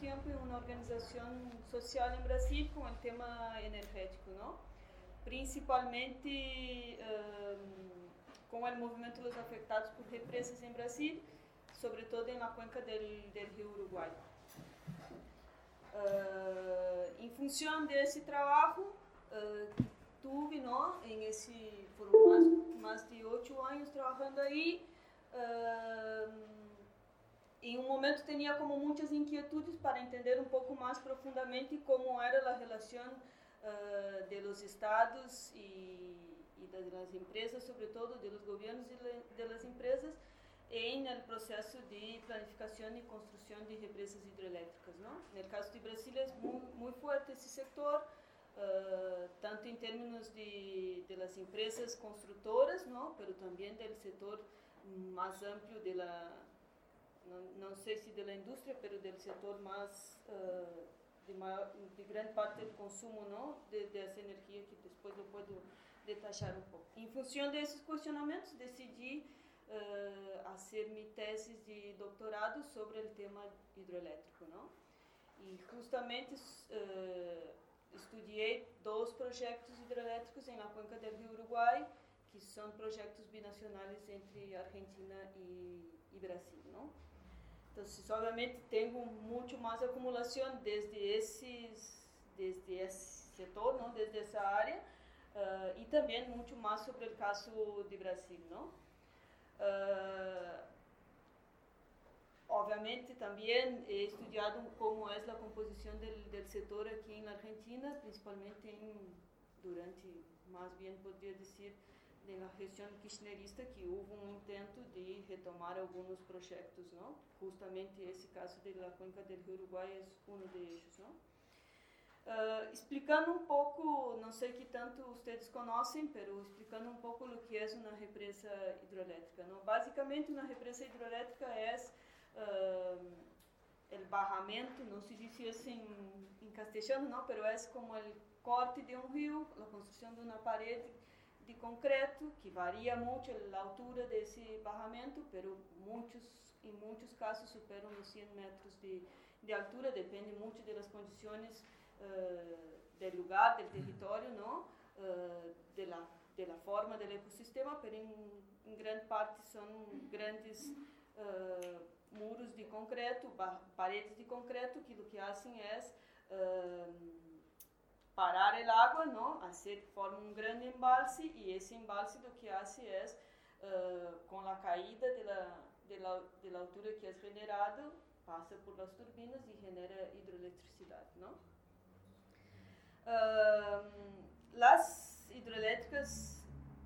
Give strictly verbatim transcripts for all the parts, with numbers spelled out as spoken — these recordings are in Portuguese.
tempo em uma organização social em Brasil com o tema energético, não? Principalmente um, com o movimento dos afetados por represas em Brasil, sobretudo na cuenca do Rio Uruguai. Uh, em função desse trabalho, uh, tive, não, em esse, foram mais, mais de oito anos trabalhando aí. Uh, em um momento tinha como muitas inquietudes para entender um pouco mais profundamente como era a relação uh, de los estados e, e das empresas, sobretudo dos governos e das empresas, em el processo de planificação e construção de represas hidrelétricas, não? No caso de Brasil é muito, muito forte esse setor, uh, tanto em termos de, de las empresas construtoras, não? Pero também do setor mais amplo de la, não, não sei se da indústria, pero do setor mais uh, de, maior, de grande parte do consumo, não? De, dessa energia que depois eu posso detalhar um pouco. Em função desses questionamentos, decidi Uh, fazer minha tese de doutorado sobre o tema hidroelétrico, não? E justamente uh, estudei dois projetos hidroelétricos em la cuenca do Rio Uruguai, que são projetos binacionais entre Argentina e, e Brasil, não? Então, obviamente, tenho muito mais acumulação desde esses, desde esse setor, não? Desde essa área, uh, e também muito mais sobre o caso de Brasil, não? Uh, obviamente também he estudado como é a composição do, do setor aqui na Argentina, principalmente em, durante, mais bem poderia dizer, na região kirchnerista, que houve um intento de retomar alguns projetos, não? Justamente esse caso da cuenca do Rio Uruguai é um deles, não? Uh, explicando um pouco, não sei que tanto vocês conhecem, mas explicando um pouco o que é uma represa hidroelétrica, não? Basicamente, uma represa hidroelétrica é uh, o barramento, não se diz assim em castelhano, não, mas é como o corte de um rio, a construção de uma parede de concreto, que varia muito a altura desse barramento, mas muitos, em muitos casos superam os cem metros de, de altura, depende muito das condições Uh, do lugar, do território, não? Uh, de, la, de la forma do ecossistema, mas em, em grande parte são grandes uh, muros de concreto, paredes de concreto, que o que fazem é uh, parar a água, não? Assim, forma um grande embalse, e esse embalse o que faz é, uh, com a caída de la, de, la, de la altura que é generado, passa por as turbinas e genera hidroeletricidade, não? Uh, as hidrelétricas,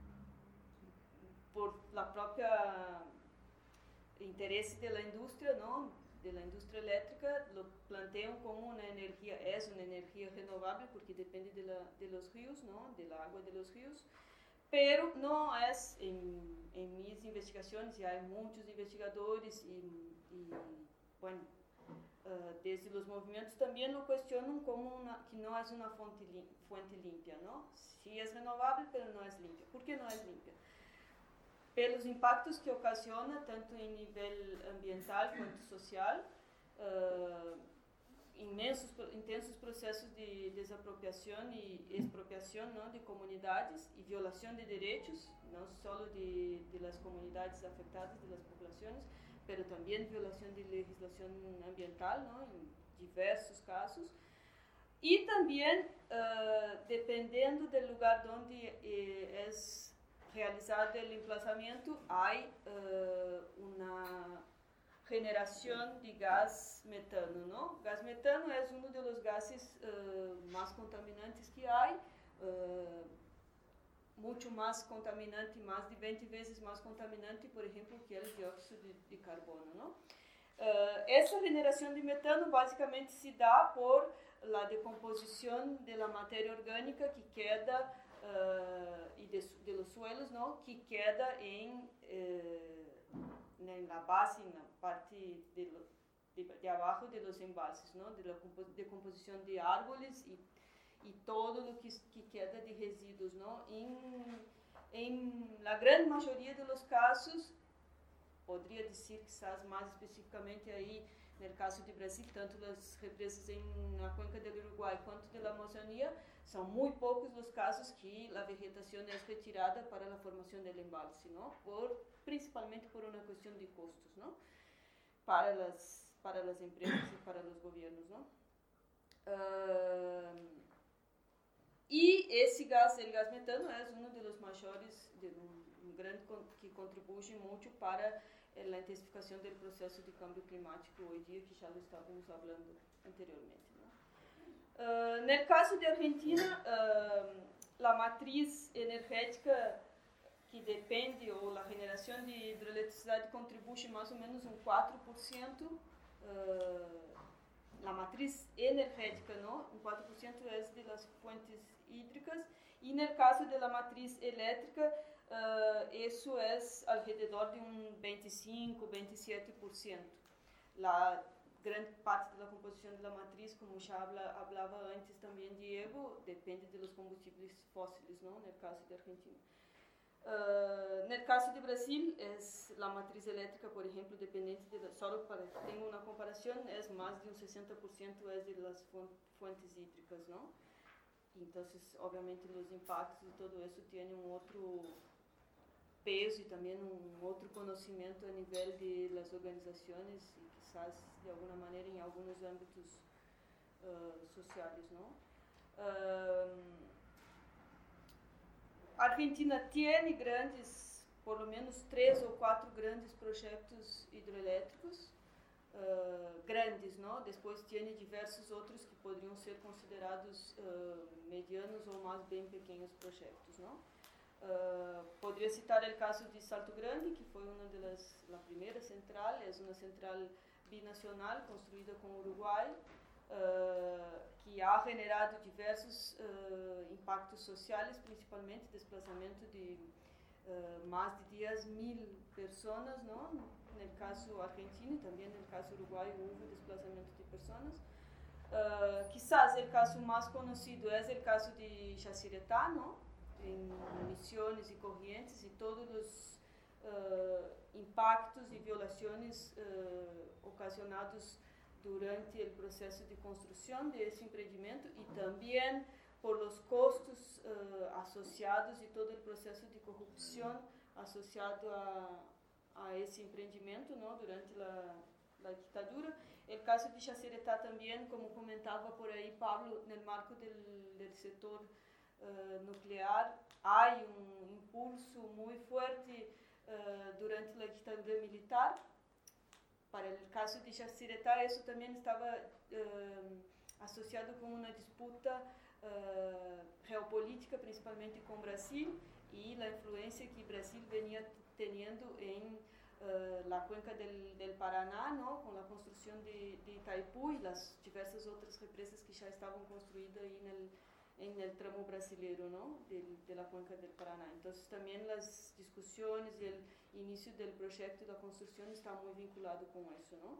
por la própria interesse da indústria, não, da indústria elétrica, lo planteiam como uma energia, é uma energia renovável porque depende de, la, de los rios, não, da água de los rios, pero não é em, em minhas investigações, e há muitos investigadores e, e bueno, Uh, desde os movimentos também o questionam como uma, que não é uma fonte, lim, fonte limpa, não? Se é renovável, mas não é limpa. Por que não é limpa? Pelos impactos que ocasiona, tanto em nível ambiental quanto social, uh, imensos, intensos processos de desapropriação e expropriação, não, de comunidades e violação de direitos, não só de, de las comunidades afetadas, de las populações, mas também violação de legislação ambiental, não, em diversos casos. E também, uh, dependendo do lugar onde eh, é realizado o emplazamento, há uh, uma generação de gás metano, não? Gás metano é um dos gases uh, mais contaminantes que há, uh, muito mais contaminante, mais de vinte vezes mais contaminante, por exemplo, que é o dióxido de, de carbono, não? Uh, essa generação de metano basicamente se dá por a decomposição da matéria orgânica que queda uh, e de, de los suelos, não? Que queda em uh, na base, na parte de, de, de abaixo de los embalses, não? De la decomposição de árvores e e todo o que, que queda de resíduos, não? Em, em la grande maioria dos casos, poderia dizer quizás mais especificamente aí no caso do Brasil, tanto das represas em, na cuenca do Uruguai quanto da Amazônia, são muito poucos os casos que a vegetação é retirada para a formação do embalse, não? Por, principalmente por uma questão de custos, não? Para as para as empresas e para os governos, não? Uh, e esse gás, o gás metano, é um dos maiores, de um, um grande que contribui muito para a intensificação do processo de câmbio climático hoje dia, que já estávamos falando anteriormente. Uh, no caso da Argentina, uh, a matriz energética que depende, ou a geração de hidroeletricidade contribui mais ou menos um quatro por cento, uh, a matriz energética, não? Um quatro por cento é das fontes hídricas, e no caso da matriz elétrica, uh, isso é ao redor de um vinte e cinco, vinte e sete por cento. A grande parte da composição da matriz, como já falava antes também Diego, depende dos combustíveis fósseis, não? No caso da Argentina. Uh, no caso do Brasil, é a matriz elétrica, por exemplo, dependente de, só para ter uma comparação, é mais de um sessenta por cento é das fontes hídricas, não? Então, obviamente, os impactos de tudo isso têm um outro peso e também um outro conhecimento a nível de das organizações e quizás de alguma maneira em alguns âmbitos uh, sociais, não? Uh, A Argentina tem grandes, por lo menos três ou quatro grandes projetos hidroelétricos, uh, grandes, não? Depois tem diversos outros que poderiam ser considerados uh, medianos ou mais bem pequenos projetos, não? Uh, poderia citar o caso de Salto Grande, que foi uma das, a primeira central, é uma central binacional construída com o Uruguai, Uh, que ha generado diversos uh, impactos sociais, principalmente desplazamento de uh, mais de dez mil pessoas, não? No caso argentino e também no caso uruguaio houve desplazamento de pessoas. Uh, quizás o caso mais conhecido é o caso de Jaciretá, não? Em Misiones e Corrientes, e todos os uh, impactos e violações uh, ocasionados durante o processo de construção desse empreendimento e também por os custos uh, associados e todo o processo de corrupção associado a, a esse empreendimento, não, durante a, a ditadura. O caso de Jaciretá também, como comentava por aí Pablo, no marco do, do setor uh, nuclear, há um impulso muito forte uh, durante a ditadura militar. Para o caso de Jaciretá, isso também estava uh, associado com uma disputa uh, geopolítica, principalmente com o Brasil, e a influência que o Brasil venia tendo em uh, a cuenca del, del Paraná, não? Com a construção de, de Itaipu e as diversas outras represas que já estavam construídas aí no, em el tramo brasileiro, não? De, de la cuenca del Paraná. Então, também as discussões e o início do projeto da construção está muito vinculado com isso, não?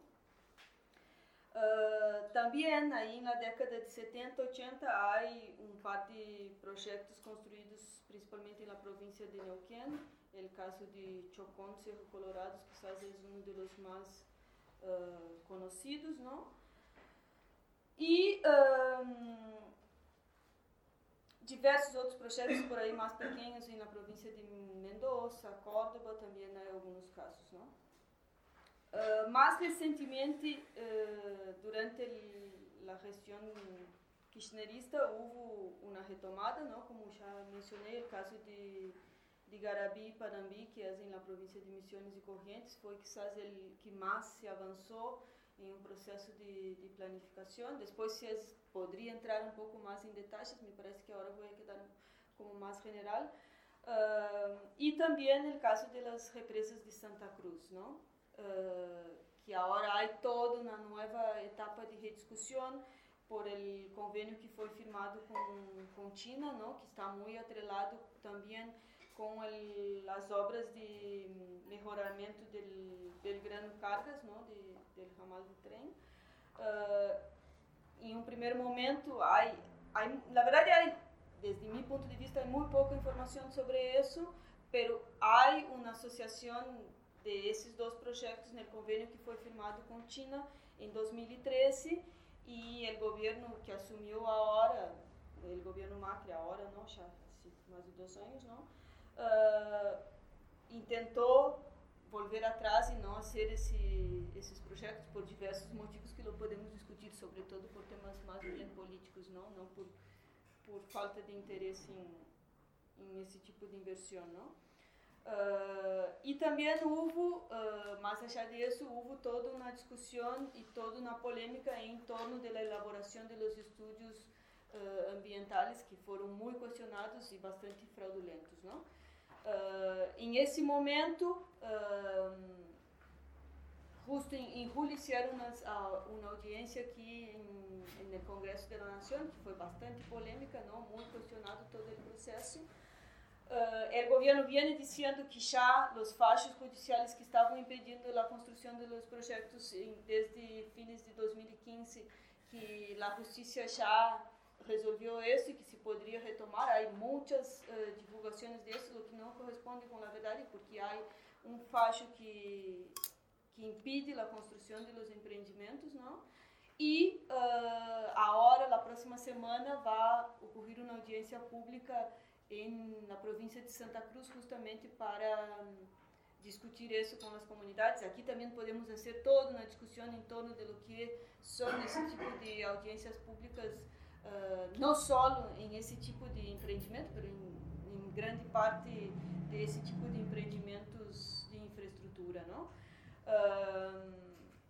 Uh, também aí na década de setenta, oitenta há um par de projetos construídos principalmente na província de Neuquén, o caso de Chocón, Cerro Colorado, quizás é um dos mais uh, conhecidos, não? E um, diversos outros projetos por aí mais pequenos na província de Mendoza, Córdoba, também há alguns casos, não? Uh, mais recentemente, uh, durante a gestão kirchnerista, houve uma retomada, não? Como já mencionei, o caso de, de Garabi e Panambi, que é na província de Misiones e Corrientes, foi quizás o que mais se avançou em um processo de, de planificação. Depois, se es, poderia entrar um pouco mais em detalhes, me parece que agora vou quedar como mais general. Uh, e também o caso das represas de Santa Cruz, não? Uh, que agora há toda uma nova etapa de rediscussão por o convênio que foi firmado com, com China, não? Que está muito atrelado também com el, as obras de melhoramento do, do grano cargas, não? De, do ramal de trem. Uh, em um primeiro momento, há, há, na verdade, há, desde meu ponto de vista, há muito pouca informação sobre isso, mas há uma associação de esses dois projetos no convênio que foi firmado com China em dois mil e treze, e o governo que assumiu agora, o governo Macri agora, não, já há mais de dois anos, não, uh, intentou volver atrás e não fazer esse, esses projetos por diversos motivos que não podemos discutir, sobretudo por temas mais bem políticos, não, não por, por falta de interesse em, em esse tipo de inversão, não. Uh, e também houve, uh, mais allá disso, houve toda uma discussão e toda uma polêmica em torno da elaboração dos estudos uh, ambientais que foram muito questionados e bastante fraudulentos, não? Uh, em esse momento, uh, justo em, em julho, fizeram uma, uma audiência aqui em, no Congresso da Nação, que foi bastante polêmica, não? Muito questionado todo o processo. Uh, o governo vem dizendo que já os fachos judiciais que estavam impedindo a construção dos projetos em, desde fins de dois mil e quinze, que a justiça já resolveu isso e que se poderia retomar. Há muitas uh, divulgações disso, o que não corresponde com a verdade, porque há um facho que, que impede a construção dos empreendimentos, não? E uh, agora, na próxima semana, vai ocorrer uma audiência pública em, na província de Santa Cruz, justamente para um, discutir isso com as comunidades. Aqui também podemos fazer toda uma discussão em torno do que são esse tipo de audiências públicas, uh, não só em esse tipo de empreendimento, mas em, em grande parte desse tipo de empreendimentos de infraestrutura, não? Uh,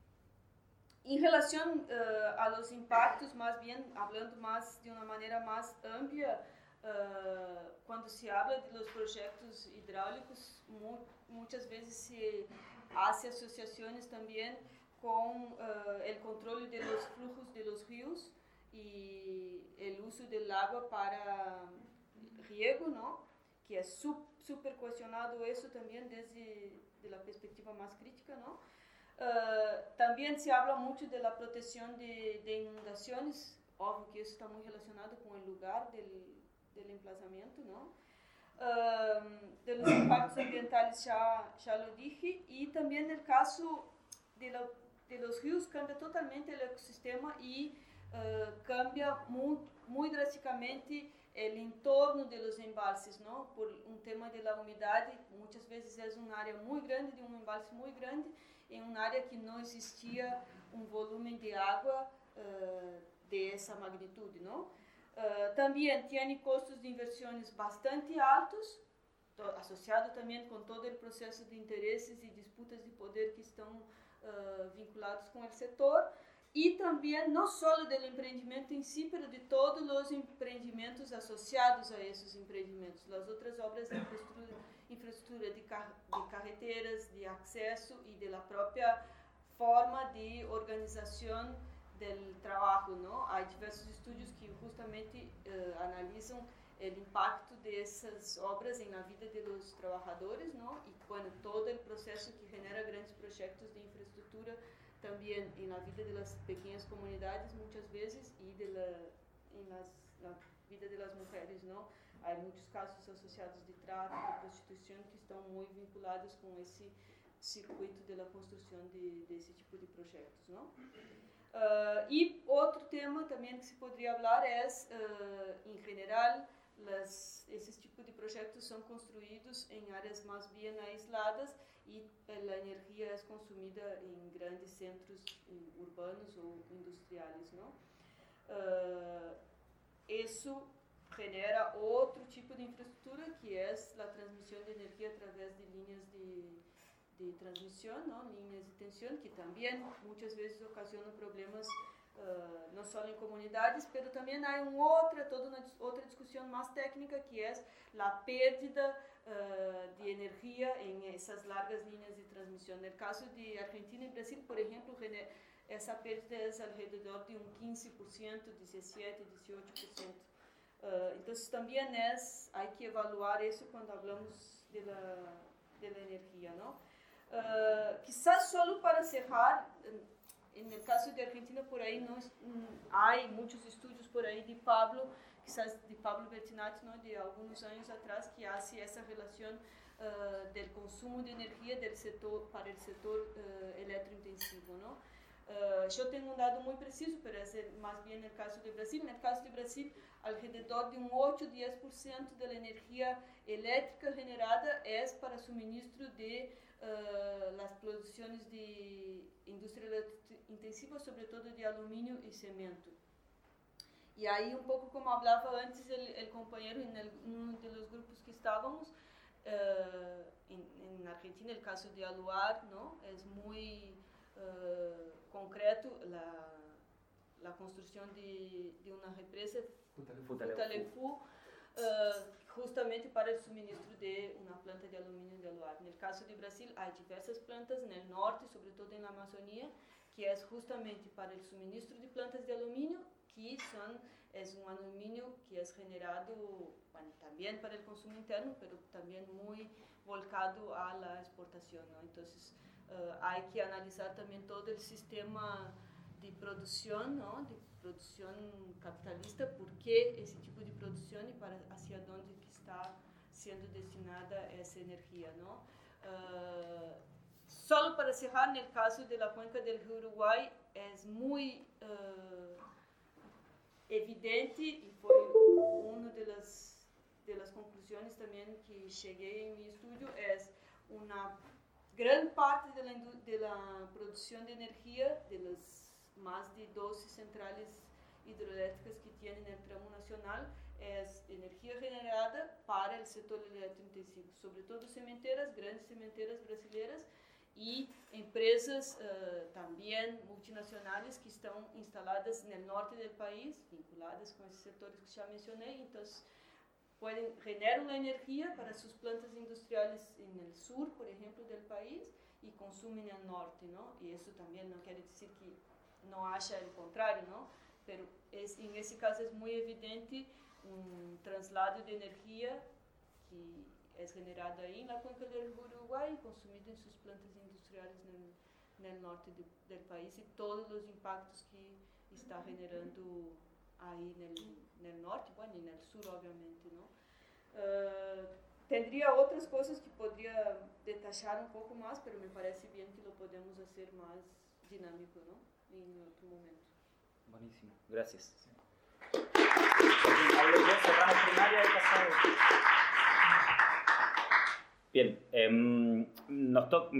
em relação uh, aos impactos, mais bem, falando mais de uma maneira mais ampla, Uh, quando se fala dos projetos hidráulicos, mu muitas vezes se faz associações também com uh, o controle dos fluxos de los rios e o uso da água para riego, não? Que é su super questionado isso também desde a perspectiva mais crítica, não? Uh, também se fala muito da proteção de, de inundações, óbvio que isso está muito relacionado com o lugar del do emplazamento, não? Um, dos impactos ambientais já já lo dije, e também no caso de, lo, de los rios cambia totalmente o ecossistema e uh, cambia muito, muito drasticamente o entorno de los embalses, não? Por um tema de la umidade, muitas vezes é uma área muito grande, de um embalse muito grande, em uma área que não existia um volume de água uh, de essa magnitude, não? Uh, também tem custos de inversões bastante altos, associado também com todo o processo de interesses e disputas de poder que estão uh, vinculados com o setor, e também não só do empreendimento em si, mas de todos os empreendimentos associados a esses empreendimentos, as outras obras de infraestrutura, infraestrutura de, car de carreteras, de acesso e da própria forma de organização do trabalho, não? Há diversos estudos que justamente uh, analisam o impacto dessas obras na vida dos trabalhadores, não? E quando todo o processo que genera grandes projetos de infraestrutura também na vida das pequenas comunidades, muitas vezes, e de la, nas, na vida das mulheres, não? Há muitos casos associados de tráfico, de prostituição, que estão muito vinculados com esse circuito da construção de, desse tipo de projetos, não? Uh, e outro tema também que se poderia falar é, uh, em geral, las, esses tipos de projetos são construídos em áreas mais bem aisladas e a energia é consumida em grandes centros urbanos ou industriais, não? Uh, isso genera outro tipo de infraestrutura, que é a transmissão de energia através de linhas de de transmissão, não? Linhas de tensão, que também muitas vezes ocasionam problemas uh, não só em comunidades, mas também há uma outra, toda uma outra discussão mais técnica, que é a perda uh, de energia em essas largas linhas de transmissão. No caso de Argentina e Brasil, por exemplo, essa perda é ao redor de um quinze por cento, dezessete por cento, dezoito por cento. Uh, então, também é, há que evaluar isso quando falamos da energia, não? Uh, quizás só para cerrar, no caso de Argentina, por aí não, há muitos estudos por aí de Pablo, quizás de Pablo Bertinati, não, de alguns anos atrás, que hace essa relação uh, del consumo de energía del sector, para el sector uh, electrointensivo, ¿no? Uh, yo tengo un dato muy preciso, pero es el, más bien el caso de Brasil. En el caso de Brasil, alrededor de un ocho a diez por ciento de la energía eléctrica generada es para suministro de uh, las producciones de industria intensiva, sobre todo de aluminio y cemento. Y ahí un poco como hablaba antes el, el compañero en, el, en uno de los grupos que estábamos, uh, en, en Argentina el caso de Aluar, ¿no? Es muy uh, concreto la, la construcción de, de una represa, Futaleufú, uh, justamente para el suministro de una planta de aluminio de Aluar. En el caso de Brasil hay diversas plantas en el norte, sobre todo en la Amazonía, que es justamente para el suministro de plantas de aluminio, que son, es un aluminio que es generado, bueno, también para el consumo interno, pero también muy volcado a la exportación, ¿no? Entonces, uh, hay que analizar también todo el sistema de producción, ¿no? De producción capitalista, por qué ese tipo de producción y para hacia dónde que está siendo destinada esa energía, ¿no? Uh, solo para cerrar, en el caso de la cuenca del río Uruguay, es muy uh, evidente, y fue una de las, de las conclusiones también que llegué en mi estudio, es una gran parte de la, de la producción de energía, de las más de doce centrales hidroeléctricas que tienen el tramo nacional, es energía generada para el sector electrointensivo, sobre todo cementeras, grandes cementeras brasileñas y empresas uh, también multinacionales que están instaladas en el norte del país, vinculadas con esos sectores que ya mencioné. Entonces, pueden generar la energía para sus plantas industriales en el sur, por ejemplo, del país, y consumen en el norte, ¿no? Y eso también no quiere decir que no haya el contrario, ¿no? Pero es, en ese caso es muy evidente un traslado de energía que es generado ahí en la cuenca del Uruguay y consumido en sus plantas industriales en el, en el norte de, del país, y todos los impactos que está generando ahí en el, en el norte, bueno, y en el sur obviamente, ¿no? Uh, tendría otras cosas que podría detallar un poco más, pero me parece bien que lo podemos hacer más dinámico, ¿no? En otro momento. Buenísimo, gracias. Sí. Cerramos primaria y pasamos. Bien, eh, nos toca.